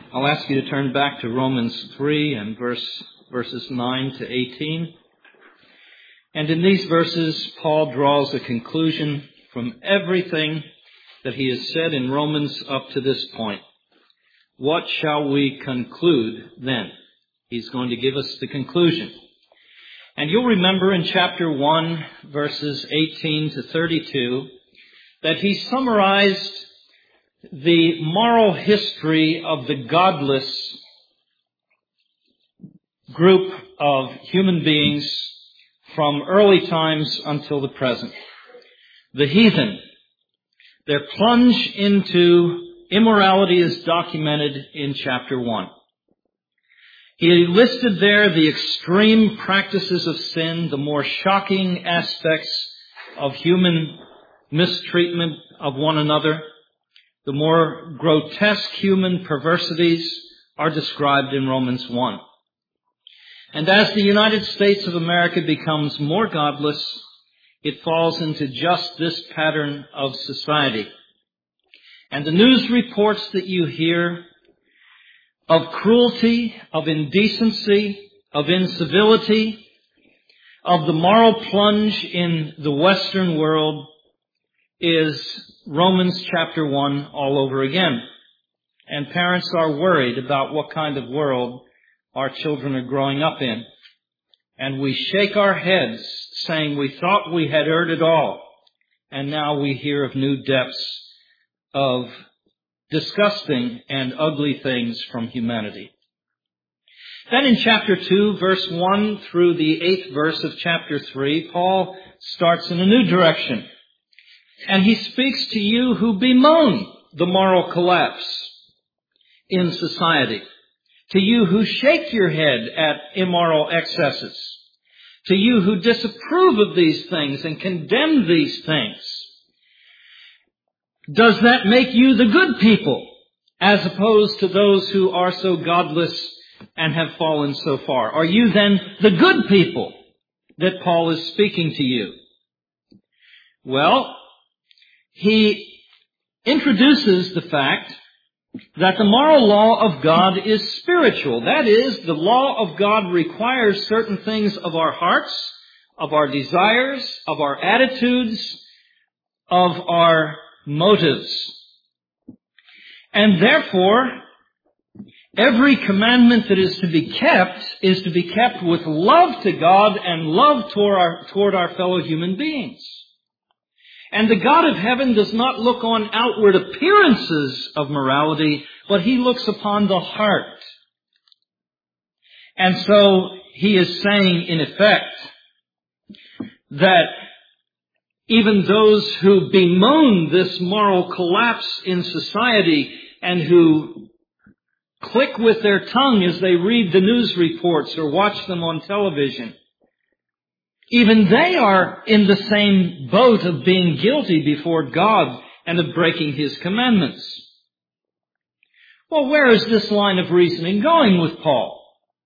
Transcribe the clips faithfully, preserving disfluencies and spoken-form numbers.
I'll ask you to turn back to Romans three and verse, verses nine to eighteen. And in these verses, Paul draws a conclusion from everything that he has said in Romans up to this point. What shall we conclude then? He's going to give us the conclusion. And you'll remember in chapter one, verses eighteen to thirty-two, that he summarized the moral history of the godless group of human beings from early times until the present. The heathen. Their plunge into immorality is documented in chapter one. He listed there the extreme practices of sin, the more shocking aspects of human mistreatment of one another. The more grotesque human perversities are described in Romans one. And as the United States of America becomes more godless, it falls into just this pattern of society. And the news reports that you hear of cruelty, of indecency, of incivility, of the moral plunge in the Western world is Romans chapter one all over again. And parents are worried about what kind of world our children are growing up in. And we shake our heads saying we thought we had heard it all. And now we hear of new depths of disgusting and ugly things from humanity. Then in chapter two, verse one through the eighth verse of chapter three, Paul starts in a new direction. And he speaks to you who bemoan the moral collapse in society. To you who shake your head at immoral excesses. To you who disapprove of these things and condemn these things. Does that make you the good people, as opposed to those who are so godless and have fallen so far? Are you then the good people that Paul is speaking to you? Well, he introduces the fact that the moral law of God is spiritual. That is, the law of God requires certain things of our hearts, of our desires, of our attitudes, of our motives. And therefore, every commandment that is to be kept is to be kept with love to God and love toward our, toward our fellow human beings. And the God of heaven does not look on outward appearances of morality, but he looks upon the heart. And so he is saying, in effect, that even those who bemoan this moral collapse in society and who click with their tongue as they read the news reports or watch them on television, even they are in the same boat of being guilty before God and of breaking his commandments. Well, where is this line of reasoning going with Paul?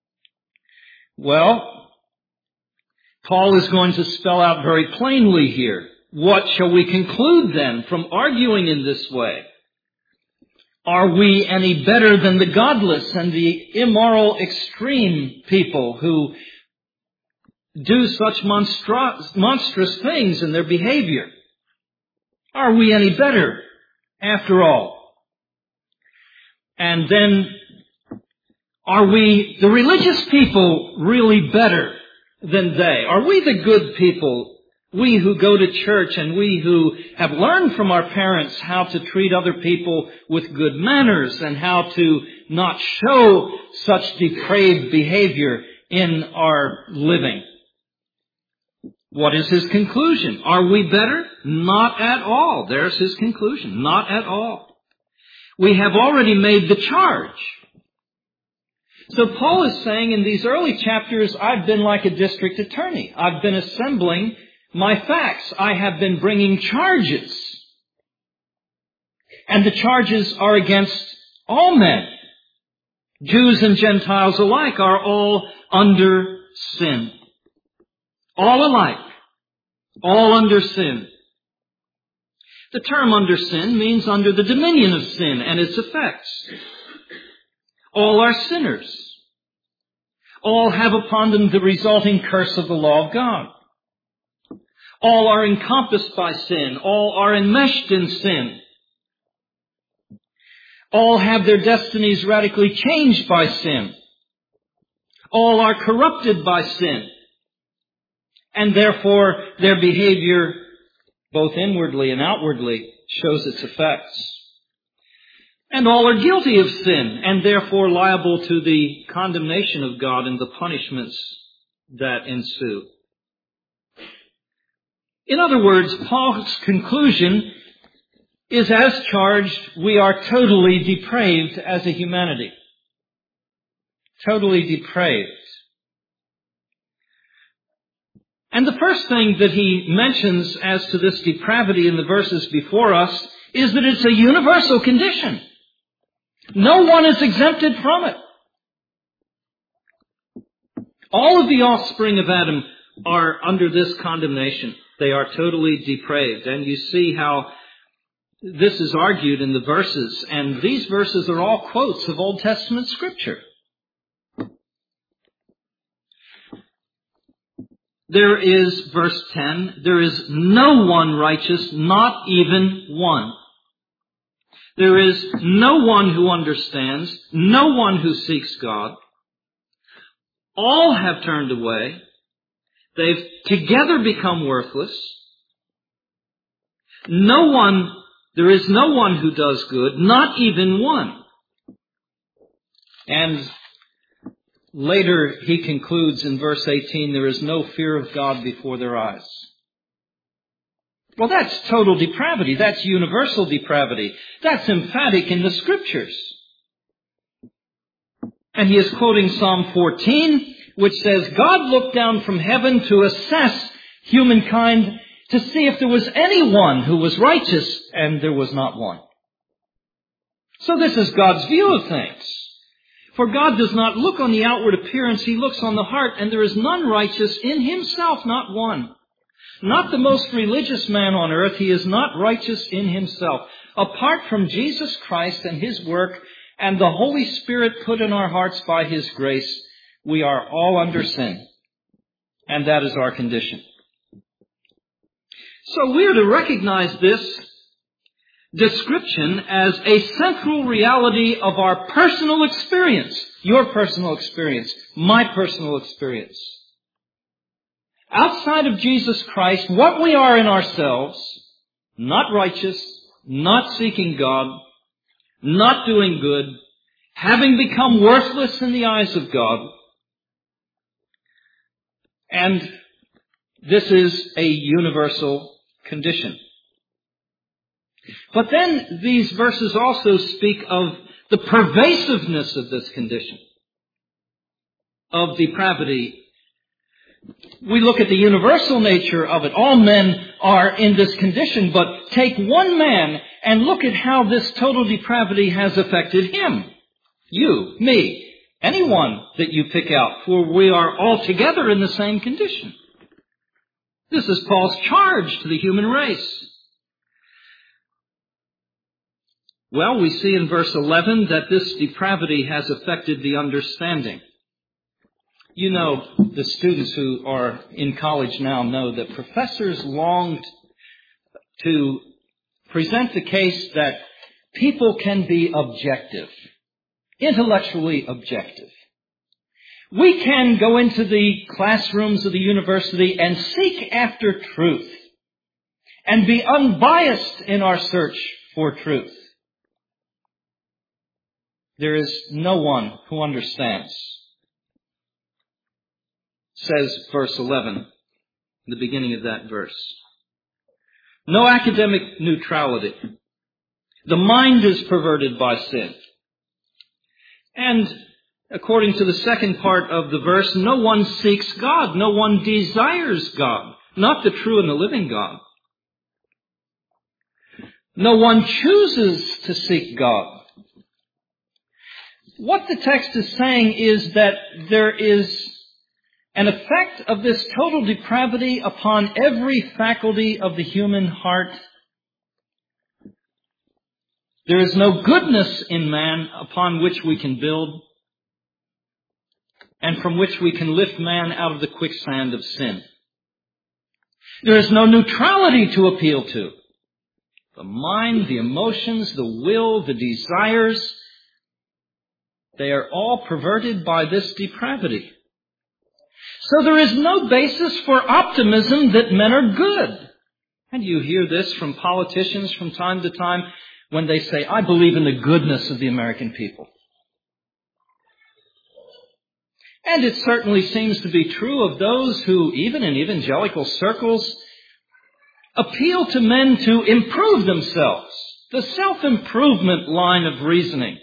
Well, Paul is going to spell out very plainly here. What shall we conclude then from arguing in this way? Are we any better than the godless and the immoral extreme people who do such monstru- monstrous things in their behavior? Are we any better after all? And then, are we, the religious people, really better than they? Are we the good people, we who go to church and we who have learned from our parents how to treat other people with good manners and how to not show such depraved behavior in our living? What is his conclusion? Are we better? Not at all. There's his conclusion. Not at all. We have already made the charge. So Paul is saying in these early chapters, I've been like a district attorney. I've been assembling my facts. I have been bringing charges. And the charges are against all men. Jews and Gentiles alike are all under sin. All alike. All under sin. The term under sin means under the dominion of sin and its effects. All are sinners. All have upon them the resulting curse of the law of God. All are encompassed by sin. All are enmeshed in sin. All have their destinies radically changed by sin. All are corrupted by sin. And therefore their behavior, both inwardly and outwardly, shows its effects. And all are guilty of sin and therefore liable to the condemnation of God and the punishments that ensue. In other words, Paul's conclusion is as charged, we are totally depraved as a humanity. Totally depraved. And the first thing that he mentions as to this depravity in the verses before us is that it's a universal condition. No one is exempted from it. All of the offspring of Adam are under this condemnation. They are totally depraved. And you see how this is argued in the verses. And these verses are all quotes of Old Testament Scripture. There is, verse ten, there is no one righteous, not even one. There is no one who understands, no one who seeks God. All have turned away. They've together become worthless. No one, there is no one who does good, not even one. And later he concludes in verse eighteen, there is no fear of God before their eyes. Well, that's total depravity. That's universal depravity. That's emphatic in the Scriptures. And he is quoting Psalm fourteen, which says, God looked down from heaven to assess humankind to see if there was anyone who was righteous, and there was not one. So this is God's view of things. For God does not look on the outward appearance, He looks on the heart, and there is none righteous in himself, not one. Not the most religious man on earth, he is not righteous in himself. Apart from Jesus Christ and His work and the Holy Spirit put in our hearts by His grace, we are all under sin. And that is our condition. So we are to recognize this description as a central reality of our personal experience. Your personal experience. My personal experience. Outside of Jesus Christ, what we are in ourselves, not righteous, not seeking God, not doing good, having become worthless in the eyes of God. And this is a universal condition. But then these verses also speak of the pervasiveness of this condition, of depravity. We look at the universal nature of it. All men are in this condition, but take one man and look at how this total depravity has affected him. You, me, anyone that you pick out, for we are all together in the same condition. This is Paul's charge to the human race. Well, we see in verse eleven that this depravity has affected the understanding. You know, the students who are in college now know that professors longed to present the case that people can be objective, intellectually objective. We can go into the classrooms of the university and seek after truth and be unbiased in our search for truth. There is no one who understands. Says verse eleven, the beginning of that verse. No academic neutrality. The mind is perverted by sin. And according to the second part of the verse, no one seeks God. No one desires God. Not the true and the living God. No one chooses to seek God. What the text is saying is that there is an effect of this total depravity upon every faculty of the human heart There is no goodness in man upon which we can build and from which we can lift man out of the quicksand of sin. There is no neutrality to appeal to. The mind, the emotions, the will, the desires, they are all perverted by this depravity. So there is no basis for optimism that men are good. And you hear this from politicians from time to time when they say, I believe in the goodness of the American people. And it certainly seems to be true of those who, even in evangelical circles, appeal to men to improve themselves. The self-improvement line of reasoning.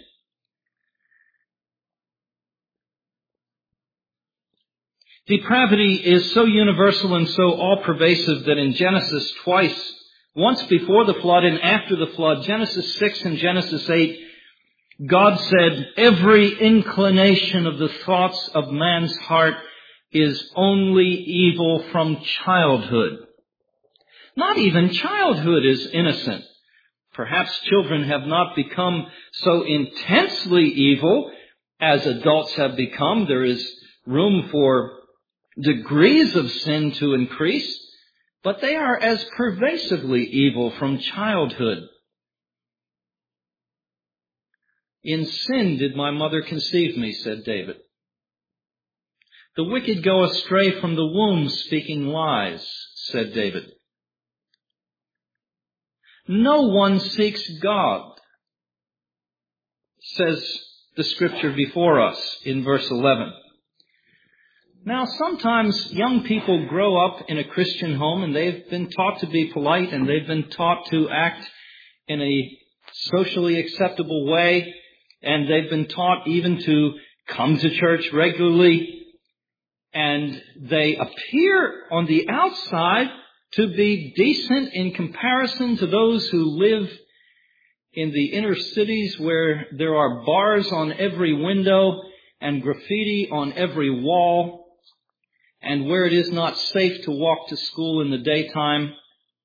Depravity is so universal and so all-pervasive that in Genesis twice, once before the flood and after the flood, Genesis six and Genesis eight, God said, every inclination of the thoughts of man's heart is only evil from childhood. Not even childhood is innocent. Perhaps children have not become so intensely evil as adults have become. There is room for degrees of sin to increase, but they are as pervasively evil from childhood. In sin did my mother conceive me, said David. The wicked go astray from the womb, speaking lies, said David. No one seeks God, says the scripture before us in verse eleven. Now, sometimes young people grow up in a Christian home and they've been taught to be polite and they've been taught to act in a socially acceptable way, and they've been taught even to come to church regularly, and they appear on the outside to be decent in comparison to those who live in the inner cities where there are bars on every window and graffiti on every wall, and where it is not safe to walk to school in the daytime.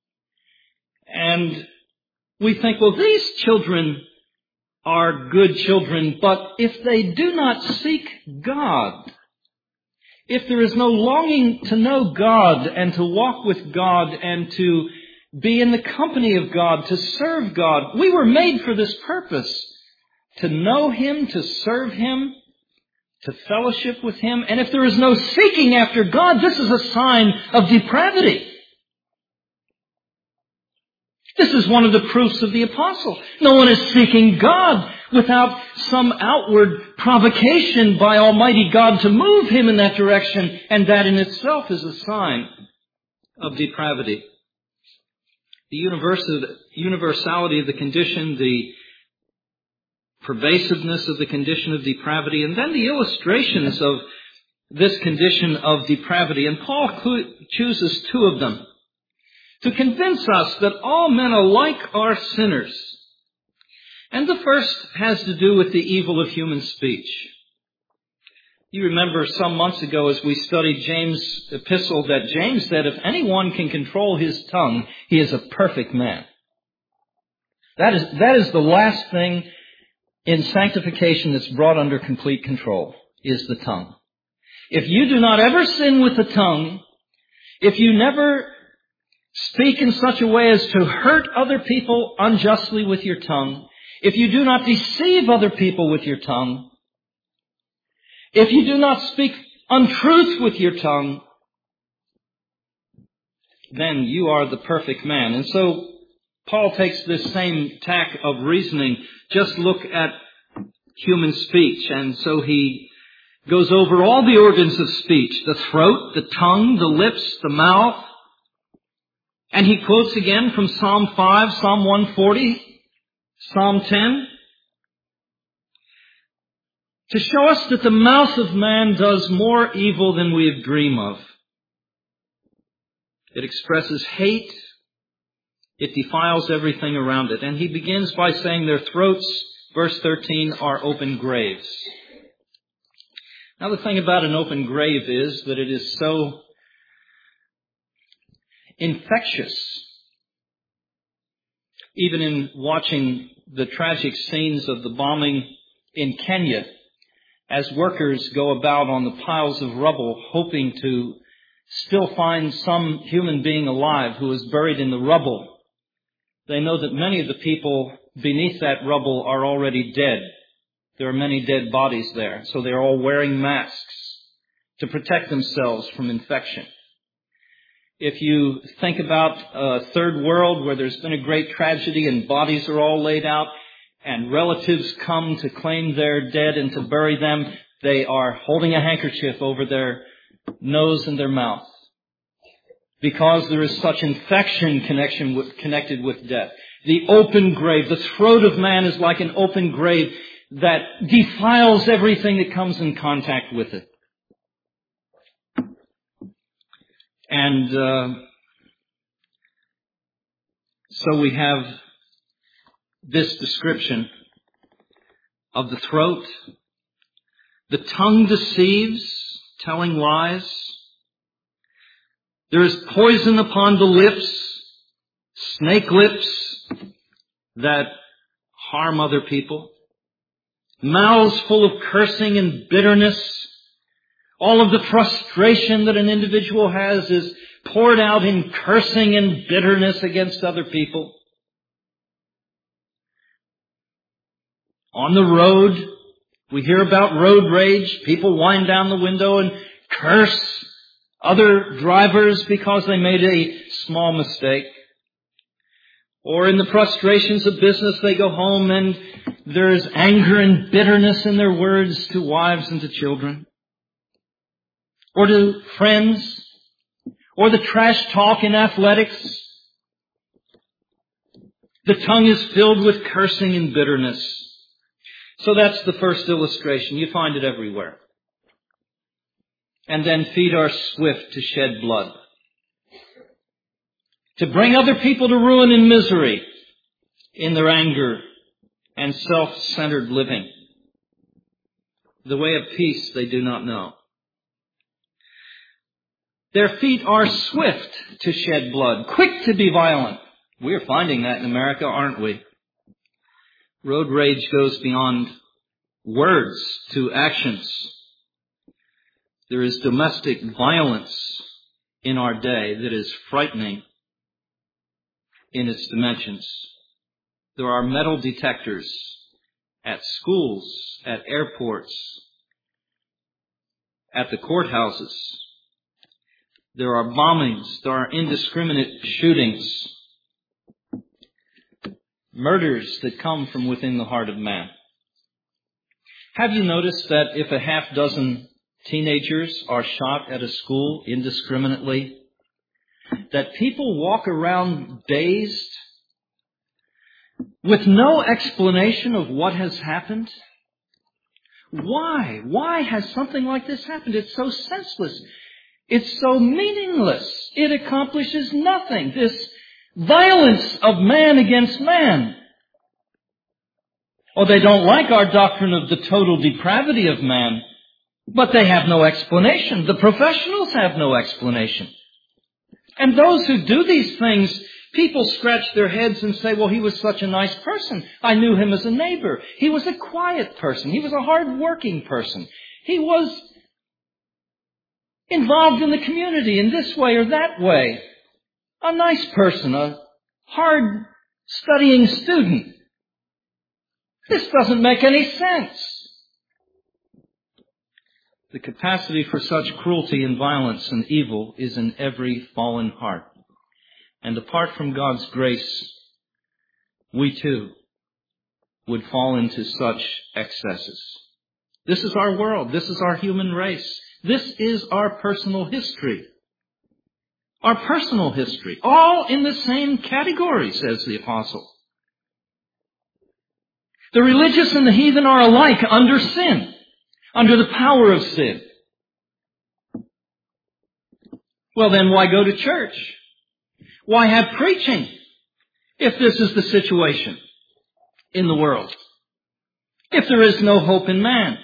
And we think, well, these children are good children, but if they do not seek God, if there is no longing to know God and to walk with God and to be in the company of God, to serve God, we were made for this purpose, to know Him, to serve Him, to fellowship with Him. And if there is no seeking after God, this is a sign of depravity. This is one of the proofs of the apostle. No one is seeking God without some outward provocation by Almighty God to move him in that direction, and that in itself is a sign of depravity. The universality of the condition, the pervasiveness of the condition of depravity, and then the illustrations of this condition of depravity. And Paul chooses two of them to convince us that all men alike are sinners. And the first has to do with the evil of human speech. You remember some months ago as we studied James' epistle that James said if anyone can control his tongue, he is a perfect man. That is, that is the last thing in sanctification that's brought under complete control, is the tongue. If you do not ever sin with the tongue, if you never speak in such a way as to hurt other people unjustly with your tongue, if you do not deceive other people with your tongue, if you do not speak untruth with your tongue, then you are the perfect man. And so Paul takes this same tack of reasoning. Just look at human speech. And so he goes over all the organs of speech, the throat, the tongue, the lips, the mouth. And he quotes again from Psalm five, Psalm one forty, Psalm ten, to show us that the mouth of man does more evil than we dream of. It expresses hate. It defiles everything around it. And he begins by saying their throats, verse thirteen, are open graves. Now the thing about an open grave is that it is so infectious. Even in watching the tragic scenes of the bombing in Kenya, as workers go about on the piles of rubble hoping to still find some human being alive who is buried in the rubble, they know that many of the people beneath that rubble are already dead. There are many dead bodies there, so they're all wearing masks to protect themselves from infection. If you think about a third world where there's been a great tragedy and bodies are all laid out and relatives come to claim their dead and to bury them, they are holding a handkerchief over their nose and their mouth because there is such infection connection with, connected with death. The open grave, the throat of man is like an open grave that defiles everything that comes in contact with it. And uh, so we have this description of the throat. The tongue deceives, telling lies. There is poison upon the lips, snake lips that harm other people. Mouths full of cursing and bitterness. All of the frustration that an individual has is poured out in cursing and bitterness against other people. On the road, we hear about road rage. People wind down the window and curse other drivers because they made a small mistake. Or in the frustrations of business, they go home and there's anger and bitterness in their words to wives and to children. Or to friends, or the trash talk in athletics. The tongue is filled with cursing and bitterness. So that's the first illustration. You find it everywhere. And then feet are swift to shed blood, to bring other people to ruin and misery in their anger and self-centered living. The way of peace they do not know. Their feet are swift to shed blood, quick to be violent. We're finding that in America, aren't we? Road rage goes beyond words to actions. There is domestic violence in our day that is frightening in its dimensions. There are metal detectors at schools, at airports, at the courthouses. There are bombings. There are indiscriminate shootings. Murders that come from within the heart of man. Have you noticed that if a half dozen teenagers are shot at a school indiscriminately, that people walk around dazed with no explanation of what has happened? Why? Why has something like this happened? It's so senseless. It's so meaningless. It accomplishes nothing. This violence of man against man. Oh, they don't like our doctrine of the total depravity of man, but they have no explanation. The professionals have no explanation. And those who do these things, people scratch their heads and say, well, he was such a nice person. I knew him as a neighbor. He was a quiet person. He was a hard-working person. He was involved in the community in this way or that way. A nice person, a hard-studying student. This doesn't make any sense. The capacity for such cruelty and violence and evil is in every fallen heart. And apart from God's grace, we too would fall into such excesses. This is our world. This is our human race. This is our personal history. Our personal history. All in the same category, says the apostle. The religious and the heathen are alike under sin, under the power of sin. Well, then why go to church? Why have preaching if this is the situation in the world? If there is no hope in man?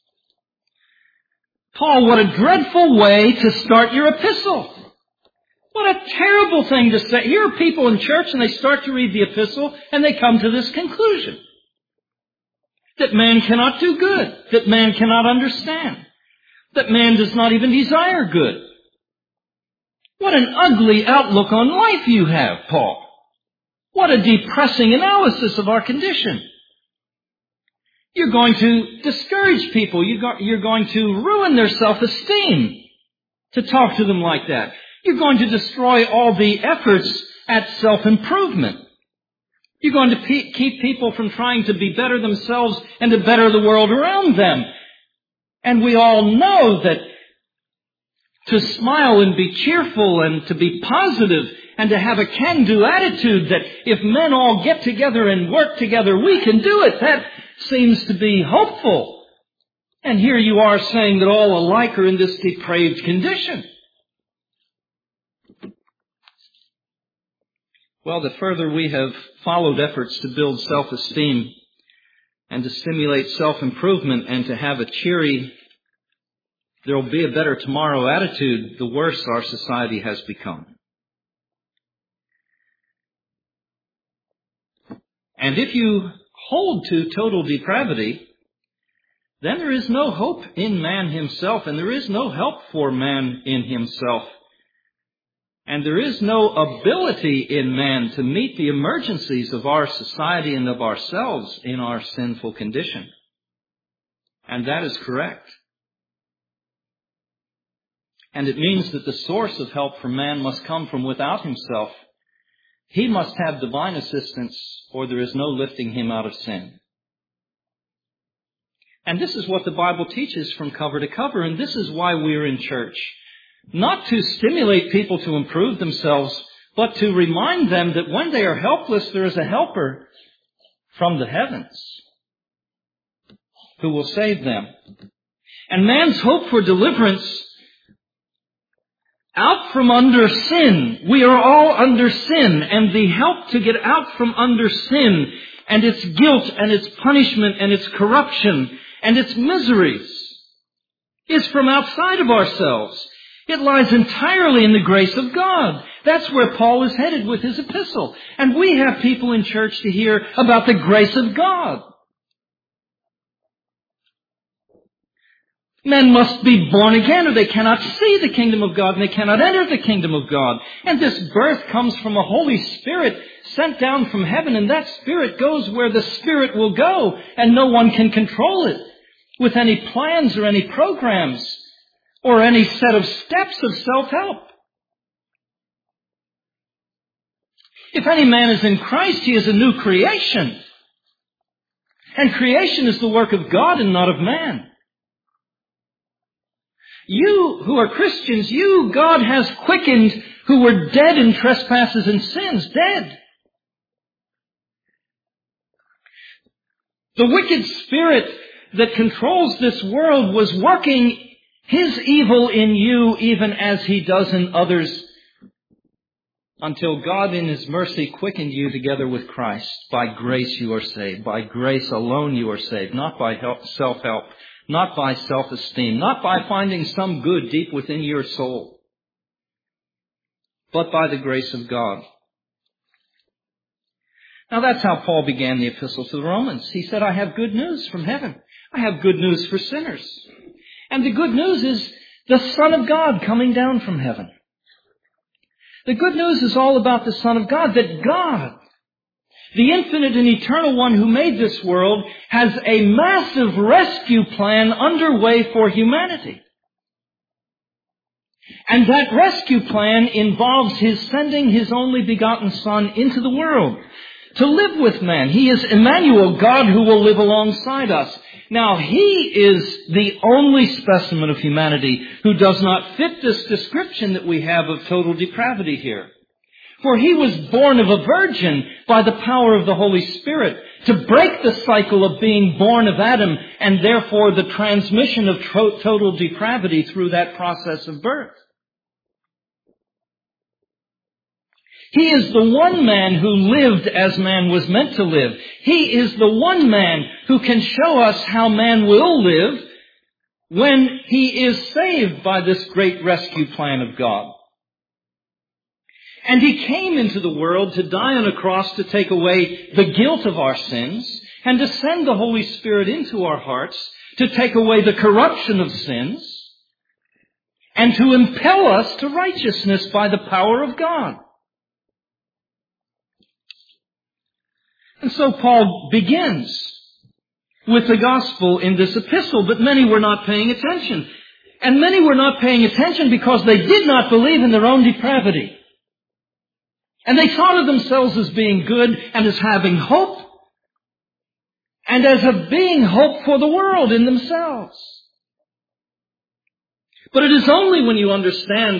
Paul, what a dreadful way to start your epistle. What a terrible thing to say. Here are people in church and they start to read the epistle and they come to this conclusion. That man cannot do good. That man cannot understand. That man does not even desire good. What an ugly outlook on life you have, Paul. What a depressing analysis of our condition. You're going to discourage people. You're going to ruin their self-esteem to talk to them like that. You're going to destroy all the efforts at self-improvement. You're going to pe- keep people from trying to be better themselves and to better the world around them. And we all know that to smile and be cheerful and to be positive and to have a can-do attitude, that if men all get together and work together, we can do it. That seems to be hopeful. And here you are saying that all alike are in this depraved condition. Well, the further we have followed efforts to build self-esteem and to stimulate self-improvement and to have a cheery, there will be a better tomorrow attitude, the worse our society has become. And if you hold to total depravity, then there is no hope in man himself, and there is no help for man in himself. And there is no ability in man to meet the emergencies of our society and of ourselves in our sinful condition. And that is correct. And it means that the source of help for man must come from without himself. He must have divine assistance, or there is no lifting him out of sin. And this is what the Bible teaches from cover to cover, and this is why we're in church. Not to stimulate people to improve themselves, but to remind them that when they are helpless, there is a helper from the heavens who will save them. And man's hope for deliverance out from under sin. We are all under sin, and the help to get out from under sin and its guilt and its punishment and its corruption and its miseries is from outside of ourselves. It lies entirely in the grace of God. That's where Paul is headed with his epistle. And we have people in church to hear about the grace of God. Men must be born again or they cannot see the kingdom of God and they cannot enter the kingdom of God. And this birth comes from a Holy Spirit sent down from heaven, and that Spirit goes where the Spirit will go, and no one can control it with any plans or any programs or any set of steps of self-help. If any man is in Christ, he is a new creation. And creation is the work of God and not of man. You who are Christians, you God has quickened who were dead in trespasses and sins, dead. The wicked spirit that controls this world was working his evil in you even as he does in others, until God in his mercy quickened you together with Christ. By grace you are saved. By grace alone you are saved. Not by help, self-help. Not by self-esteem. Not by finding some good deep within your soul. But by the grace of God. Now that's how Paul began the epistle to the Romans. He said, I have good news from heaven. I have good news for sinners. And the good news is the Son of God coming down from heaven. The good news is all about the Son of God, that God, the infinite and eternal one who made this world, has a massive rescue plan underway for humanity. And that rescue plan involves his sending his only begotten Son into the world to live with man. He is Emmanuel, God who will live alongside us. Now, he is the only specimen of humanity who does not fit this description that we have of total depravity here. For he was born of a virgin by the power of the Holy Spirit to break the cycle of being born of Adam and therefore the transmission of tro- total depravity through that process of birth. He is the one man who lived as man was meant to live. He is the one man who can show us how man will live when he is saved by this great rescue plan of God. And He came into the world to die on a cross to take away the guilt of our sins and to send the Holy Spirit into our hearts to take away the corruption of sins and to impel us to righteousness by the power of God. And so Paul begins with the gospel in this epistle, but many were not paying attention. And many were not paying attention because they did not believe in their own depravity. And they thought of themselves as being good and as having hope and as a being hope for the world in themselves. But it is only when you understand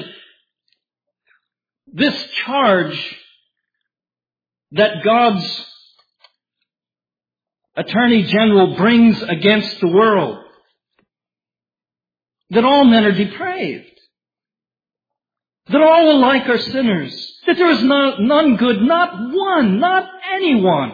this charge that God's Attorney General brings against the world that all men are depraved, that all alike are sinners, that there is no, none good, not one, not anyone.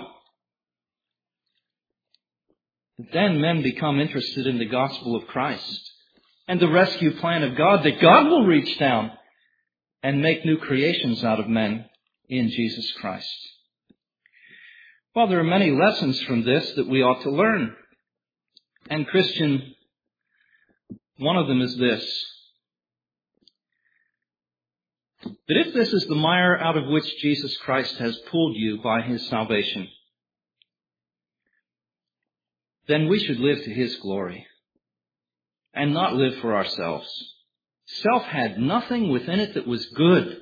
But then men become interested in the gospel of Christ and the rescue plan of God, that God will reach down and make new creations out of men in Jesus Christ. Well, there are many lessons from this that we ought to learn. And Christian, one of them is this: that if this is the mire out of which Jesus Christ has pulled you by His salvation, then we should live to His glory and not live for ourselves. Self had nothing within it that was good.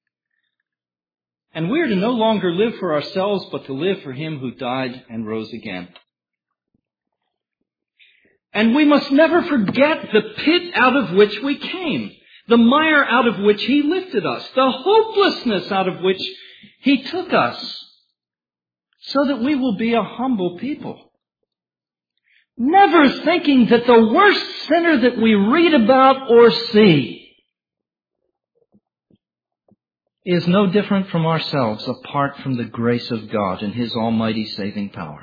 And we are to no longer live for ourselves, but to live for Him who died and rose again. And we must never forget the pit out of which we came, the mire out of which He lifted us, the hopelessness out of which He took us, so that we will be a humble people. Never thinking that the worst sinner that we read about or see is no different from ourselves apart from the grace of God and His almighty saving power.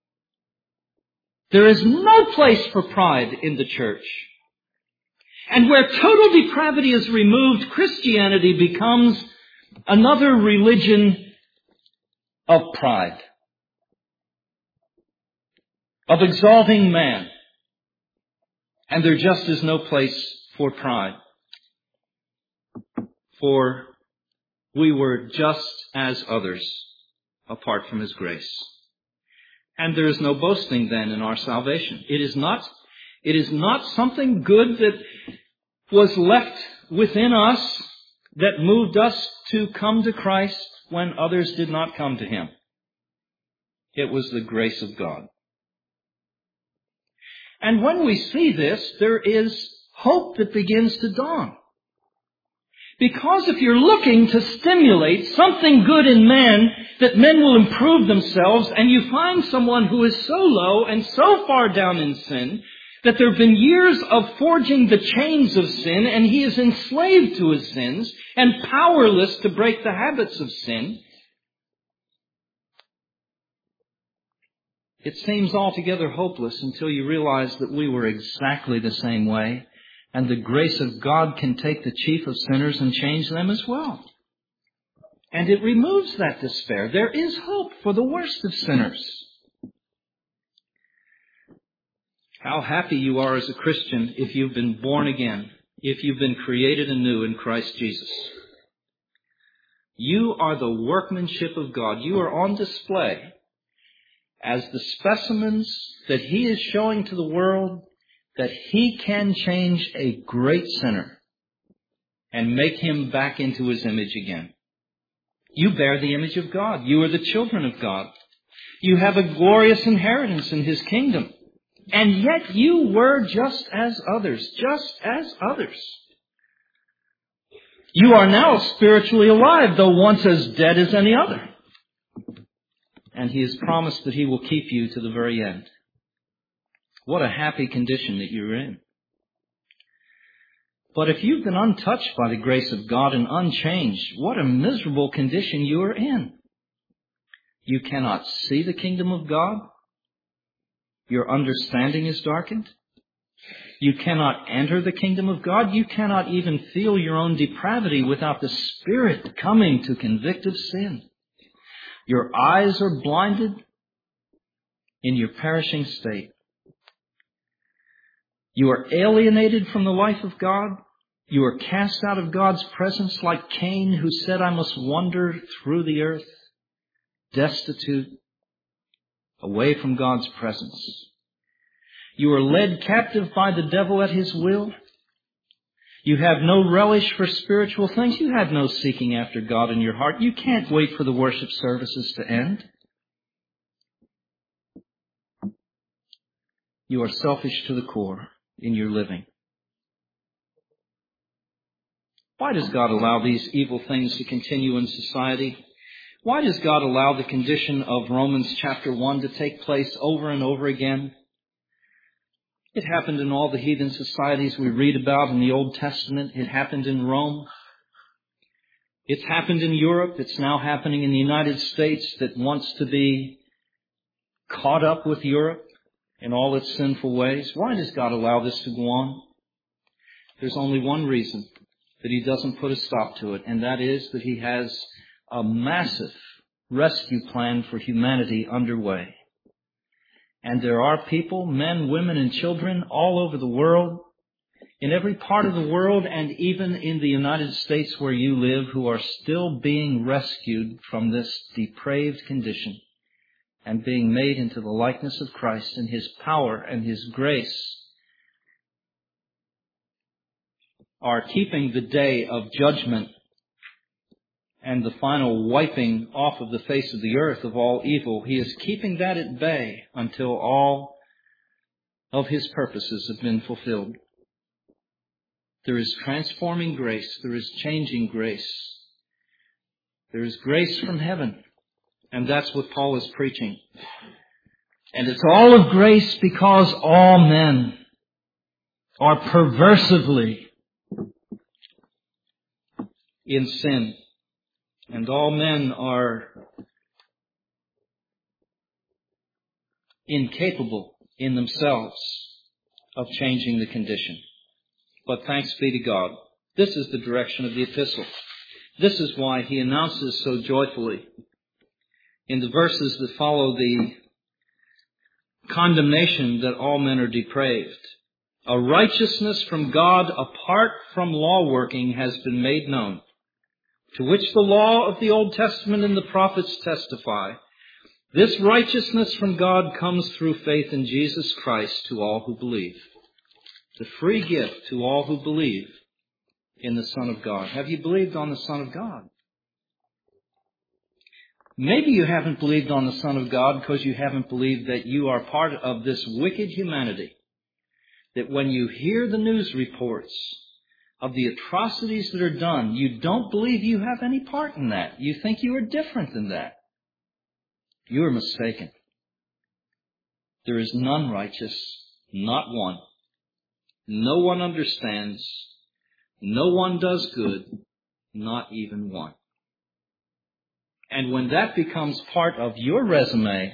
There is no place for pride in the church. And where total depravity is removed, Christianity becomes another religion of pride, of exalting man. And there just is no place for pride. For we were just as others apart from His grace. And there is no boasting then in our salvation. It is not, it is not something good that was left within us that moved us to come to Christ when others did not come to Him. It was the grace of God. And when we see this, there is hope that begins to dawn. Because if you're looking to stimulate something good in men, that men will improve themselves, and you find someone who is so low and so far down in sin that there have been years of forging the chains of sin, and he is enslaved to his sins and powerless to break the habits of sin, it seems altogether hopeless until you realize that we were exactly the same way. And the grace of God can take the chief of sinners and change them as well. And it removes that despair. There is hope for the worst of sinners. How happy you are as a Christian if you've been born again, if you've been created anew in Christ Jesus. You are the workmanship of God. You are on display as the specimens that He is showing to the world, that He can change a great sinner and make him back into His image again. You bear the image of God. You are the children of God. You have a glorious inheritance in His kingdom. And yet you were just as others, just as others. You are now spiritually alive, though once as dead as any other. And He has promised that He will keep you to the very end. What a happy condition that you're in. But if you've been untouched by the grace of God and unchanged, what a miserable condition you are in. You cannot see the kingdom of God. Your understanding is darkened. You cannot enter the kingdom of God. You cannot even feel your own depravity without the Spirit coming to convict of sin. Your eyes are blinded in your perishing state. You are alienated from the life of God. You are cast out of God's presence like Cain, who said, I must wander through the earth, destitute, away from God's presence. You are led captive by the devil at his will. You have no relish for spiritual things. You have no seeking after God in your heart. You can't wait for the worship services to end. You are selfish to the core in your living. Why does God allow these evil things to continue in society? Why does God allow the condition of Romans chapter one to take place over and over again? It happened in all the heathen societies we read about in the Old Testament. It happened in Rome. It's happened in Europe. It's now happening in the United States that wants to be caught up with Europe in all its sinful ways. Why does God allow this to go on? There's only one reason that He doesn't put a stop to it, and that is that He has a massive rescue plan for humanity underway. And there are people, men, women, and children all over the world, in every part of the world, and even in the United States where you live, who are still being rescued from this depraved condition and being made into the likeness of Christ in His power and His grace, are keeping the day of judgment and the final wiping off of the face of the earth of all evil. He is keeping that at bay until all of His purposes have been fulfilled. There is transforming grace. There is changing grace. There is grace from heaven. And that's what Paul is preaching. And it's all of grace because all men are perversively in sin. And all men are incapable in themselves of changing the condition. But thanks be to God. This is the direction of the epistle. This is why he announces so joyfully in the verses that follow the condemnation that all men are depraved. A righteousness from God apart from law working has been made known, to which the law of the Old Testament and the prophets testify. This righteousness from God comes through faith in Jesus Christ to all who believe. The free gift to all who believe in the Son of God. Have you believed on the Son of God? Maybe you haven't believed on the Son of God because you haven't believed that you are part of this wicked humanity. That when you hear the news reports of the atrocities that are done, you don't believe you have any part in that. You think you are different than that. You are mistaken. There is none righteous, not one. No one understands. No one does good, not even one. And when that becomes part of your resume,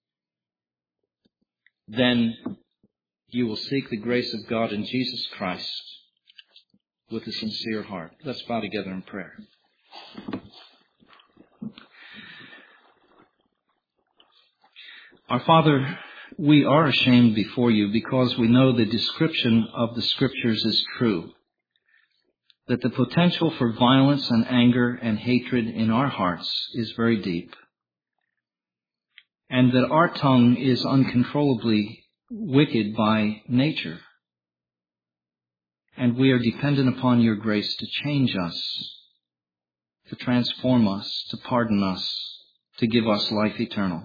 then you will seek the grace of God in Jesus Christ with a sincere heart. Let's bow together in prayer. Our Father, we are ashamed before you because we know the description of the Scriptures is true. That the potential for violence and anger and hatred in our hearts is very deep. And that our tongue is uncontrollably wicked by nature. And we are dependent upon your grace to change us, to transform us, to pardon us, to give us life eternal.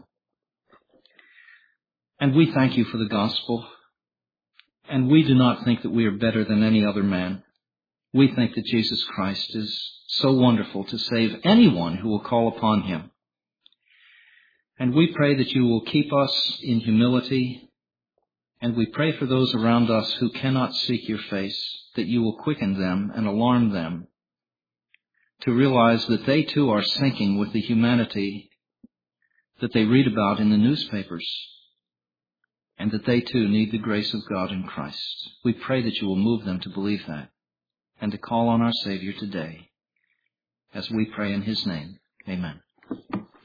And we thank you for the gospel. And we do not think that we are better than any other man. We think that Jesus Christ is so wonderful to save anyone who will call upon him. And we pray that you will keep us in humility. And we pray for those around us who cannot seek your face, that you will quicken them and alarm them to realize that they too are sinking with the humanity that they read about in the newspapers. and that they too need the grace of God in Christ. We pray that you will move them to believe that and to call on our Savior today as we pray in his name. Amen.